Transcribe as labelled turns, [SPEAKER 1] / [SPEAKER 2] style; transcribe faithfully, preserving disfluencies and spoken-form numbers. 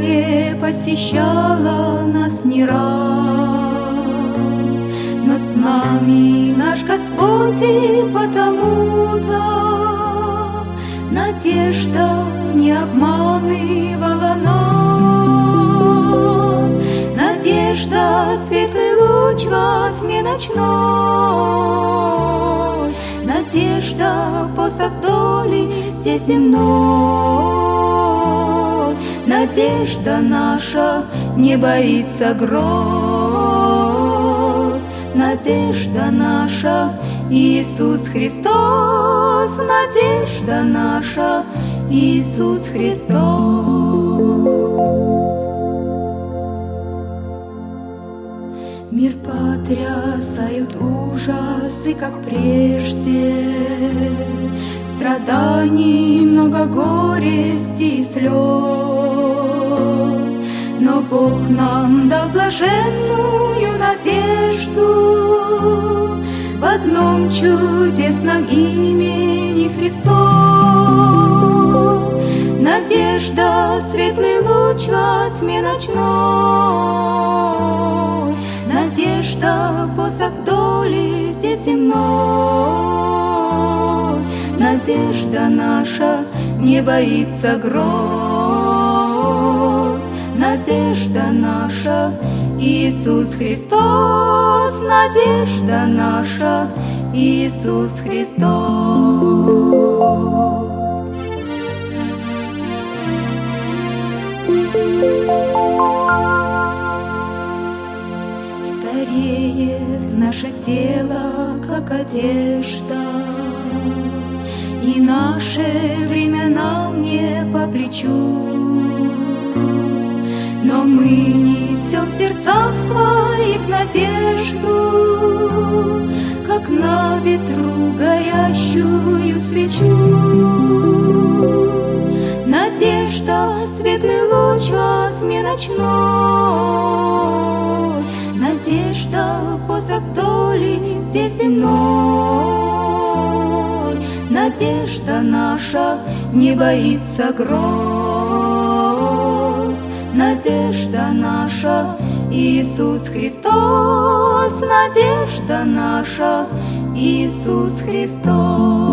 [SPEAKER 1] горе посещало нас не раз, но с нами наш Господь, и потому-то надежда не обманывала нас. Надежда — светлый луч во тьме ночной, надежда — посох доли здесь земной. Надежда наша не боится гроз, надежда наша Иисус Христос, надежда наша Иисус Христос. Мир потрясают ужасы, как прежде, страданий много, горести и слез, но Бог нам дал блаженную надежду в одном чудесном имени Христос. Надежда — светлый луч во тьме ночной, надежда — посох доли здесь земной. Надежда наша не боится гроз, надежда наша Иисус Христос, надежда наша Иисус Христос. Стареет наше тело, как одежда, и наше время нам не по плечу, но мы несем в сердцах своих надежду, как на ветру горящую свечу. Надежда — светлый луч во тьме ночной, надежда — посох доли здесь земной. Надежда наша не боится гроз, надежда наша Иисус Христос, надежда наша Иисус Христос.